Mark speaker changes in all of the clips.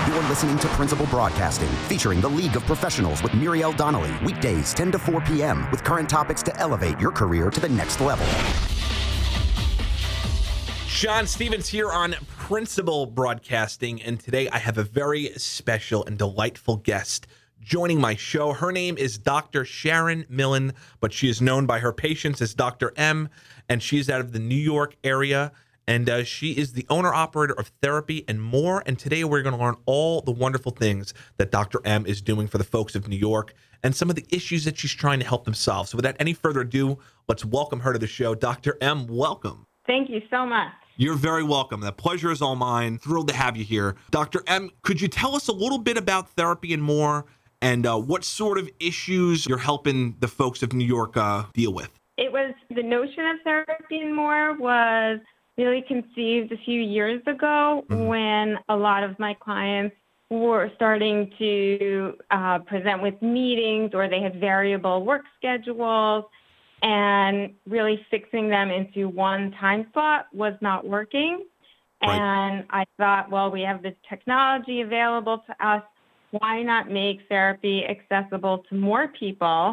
Speaker 1: You're listening to Principal Broadcasting, featuring the League of Professionals with Muriel Donnelly, weekdays 10 to 4 p.m., with current topics to elevate your career to the next level.
Speaker 2: Sean Stevens here on Principal Broadcasting, and today I have a very special and delightful guest joining my show. Her name is Dr. Sharon Millen, but she is known by her patients as Dr. M, and she's out of the New York area. And she is the owner-operator of Therapy and More. And today we're going to learn all the wonderful things that Dr. M is doing for the folks of New York and some of the issues that she's trying to help them solve. So without any further ado, let's welcome her to the show. Dr. M, welcome.
Speaker 3: Thank you so much.
Speaker 2: You're very welcome. The pleasure is all mine. Thrilled to have you here. Dr. M, could you tell us a little bit about Therapy and More and what sort of issues you're helping the folks of New York deal with?
Speaker 3: The notion of Therapy and More was really conceived a few years ago when a lot of my clients were starting to present with meetings, or they had variable work schedules, and really fixing them into one time slot was not working. Right. And I thought, well, we have this technology available to us. Why not make therapy accessible to more people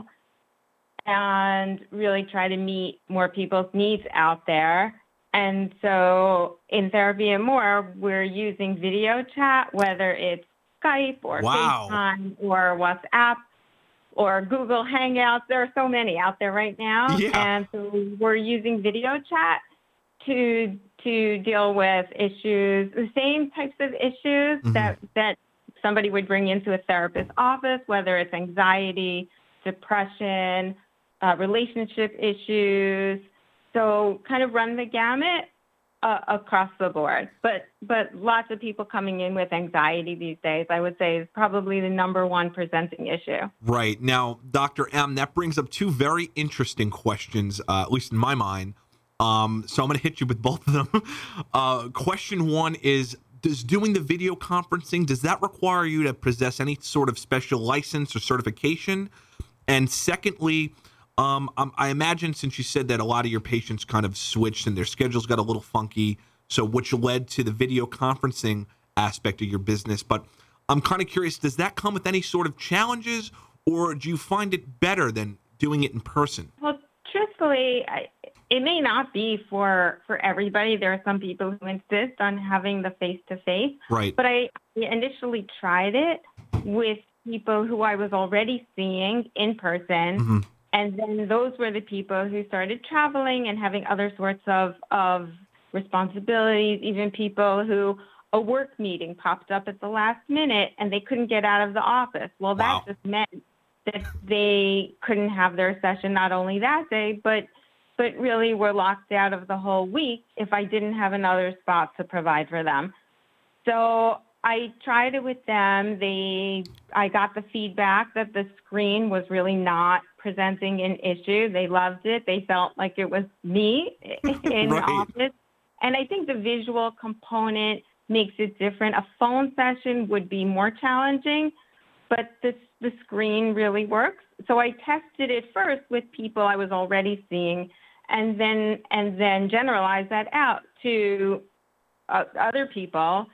Speaker 3: and really try to meet more people's needs out there? And so in Therapy and More, we're using video chat, whether it's Skype or FaceTime or WhatsApp or Google Hangouts. There are so many out there right now. Yeah. And so we're using video chat to deal with issues, the same types of issues that somebody would bring into a therapist's office, whether it's anxiety, depression, relationship issues. So kind of run the gamut across the board. But lots of people coming in with anxiety these days, I would say, is probably the number one presenting issue.
Speaker 2: Right. Now, Dr. M, that brings up two very interesting questions, at least in my mind. So I'm going to hit you with both of them. Question one is, does doing the video conferencing, does that require you to possess any sort of special license or certification? And secondly, I imagine, since you said that a lot of your patients kind of switched and their schedules got a little funky, so which led to the video conferencing aspect of your business. But I'm kind of curious, does that come with any sort of challenges, or do you find it better than doing it in person?
Speaker 3: Well, truthfully, it may not be for everybody. There are some people who insist on having the face-to-face.
Speaker 2: Right.
Speaker 3: But I initially tried it with people who I was already seeing in person. Mm-hmm. And then those were the people who started traveling and having other sorts of responsibilities, even people who a work meeting popped up at the last minute and they couldn't get out of the office. Well,
Speaker 2: wow.
Speaker 3: That just meant that they couldn't have their session not only that day, but really were locked out of the whole week if I didn't have another spot to provide for them. So I tried it with them. I got the feedback that the screen was really not presenting an issue. They loved it. They felt like it was me in the office. And I think the visual component makes it different. A phone session would be more challenging, but the screen really works. So I tested it first with people I was already seeing, and then generalized that out to other people.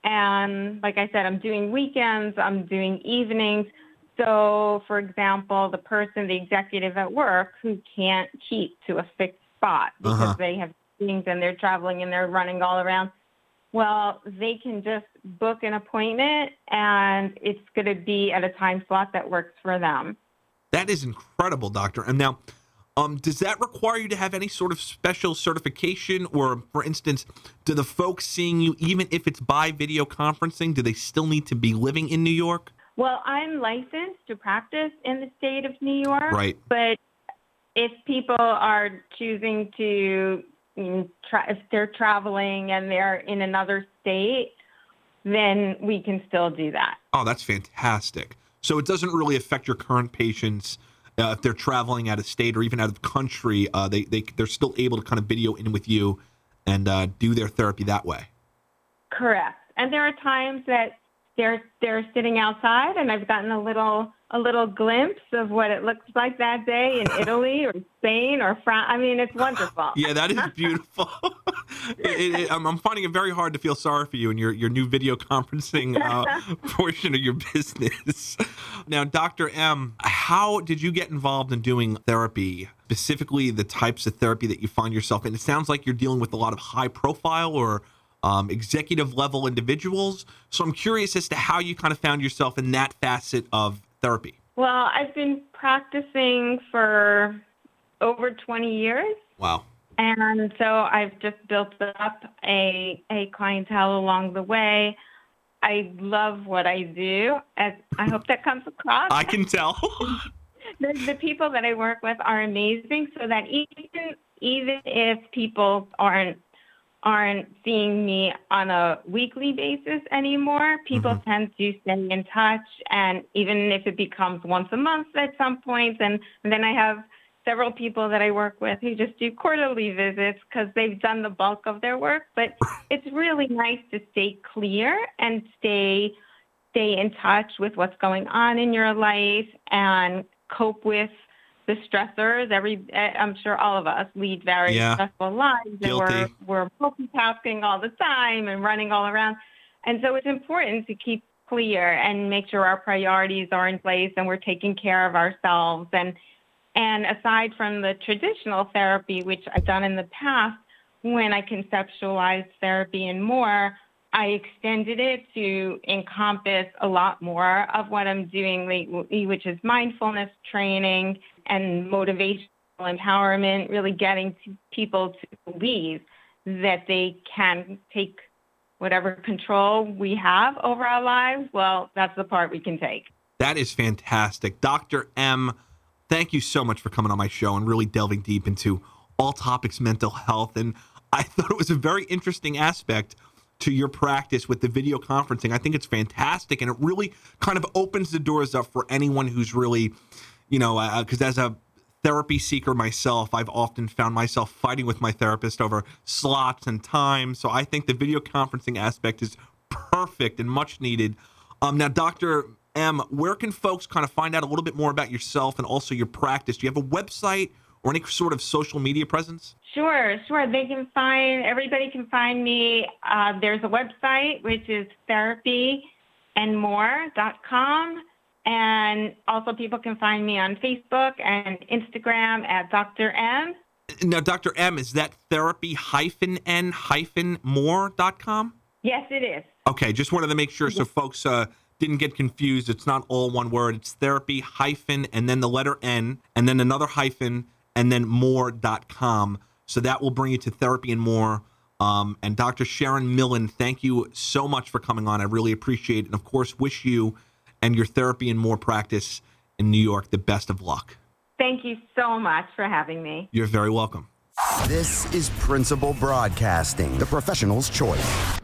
Speaker 3: And like I said, I'm doing weekends, I'm doing evenings. So, for example, the executive at work who can't keep to a fixed spot because they have meetings and they're traveling and they're running all around, well, they can just book an appointment and it's going to be at a time slot that works for them.
Speaker 2: That is incredible, Doctor. And now, does that require you to have any sort of special certification? Or, for instance, do the folks seeing you, even if it's by video conferencing, do they still need to be living in New York?
Speaker 3: Well, I'm licensed to practice in the state of New York.
Speaker 2: Right.
Speaker 3: But if people are choosing to, if they're traveling and they're in another state, then we can still do that.
Speaker 2: Oh, that's fantastic. So it doesn't really affect your current patients if they're traveling out of state or even out of the country. They're still able to kind of video in with you and do their therapy that way.
Speaker 3: Correct. And there are times that they're sitting outside, and I've gotten a little glimpse of what it looks like that day in Italy or Spain or France. I mean, it's wonderful.
Speaker 2: Yeah, that is beautiful. I'm finding it very hard to feel sorry for you and your new video conferencing portion of your business. Now, Dr. M, how did you get involved in doing therapy, specifically the types of therapy that you find yourself in? It sounds like you're dealing with a lot of high profile or executive level individuals. So I'm curious as to how you kind of found yourself in that facet of therapy.
Speaker 3: Well, I've been practicing for over 20 years.
Speaker 2: Wow.
Speaker 3: And so I've just built up a clientele along the way. I love what I do. I hope that comes across.
Speaker 2: I can tell.
Speaker 3: The people that I work with are amazing, so that even if people aren't seeing me on a weekly basis anymore, people tend to stay in touch, and even if it becomes once a month at some point, and then I have several people that I work with who just do quarterly visits because they've done the bulk of their work. But it's really nice to stay clear and stay in touch with what's going on in your life and cope with the stressors. I'm sure all of us lead very stressful lives.
Speaker 2: Guilty.
Speaker 3: And we're multitasking all the time and running all around. And so it's important to keep clear and make sure our priorities are in place and we're taking care of ourselves. And aside from the traditional therapy, which I've done in the past, when I conceptualized therapy and more, I extended it to encompass a lot more of what I'm doing lately, which is mindfulness training and motivational empowerment, really getting people to believe that they can take whatever control we have over our lives. Well, that's the part we can take.
Speaker 2: That is fantastic. Dr. M, thank you so much for coming on my show and really delving deep into all topics mental health. And I thought it was a very interesting aspect to your practice with the video conferencing. I think it's fantastic, and it really kind of opens the doors up for anyone who's really, because as a therapy seeker myself, I've often found myself fighting with my therapist over slots and time. So I think the video conferencing aspect is perfect and much needed. Now, Dr. M, where can folks kind of find out a little bit more about yourself and also your practice? Do you have a website or any sort of social media presence?
Speaker 3: Sure. Everybody can find me. There's a website, which is therapyandmore.com. And also people can find me on Facebook and Instagram at Dr. M.
Speaker 2: Now, Dr. M, is that therapy-n-more.com?
Speaker 3: Yes, it is.
Speaker 2: Okay, just wanted to make sure so folks didn't get confused. It's not all one word. It's therapy hyphen and then the letter N and then another hyphen and then more.com. So that will bring you to Therapy and More. And Dr. Sharon Millen, thank you so much for coming on. I really appreciate it. And of course, wish you and your Therapy and More practice in New York the best of luck.
Speaker 3: Thank you so much for having me.
Speaker 2: You're very welcome.
Speaker 1: This is Principal Broadcasting, the professional's choice.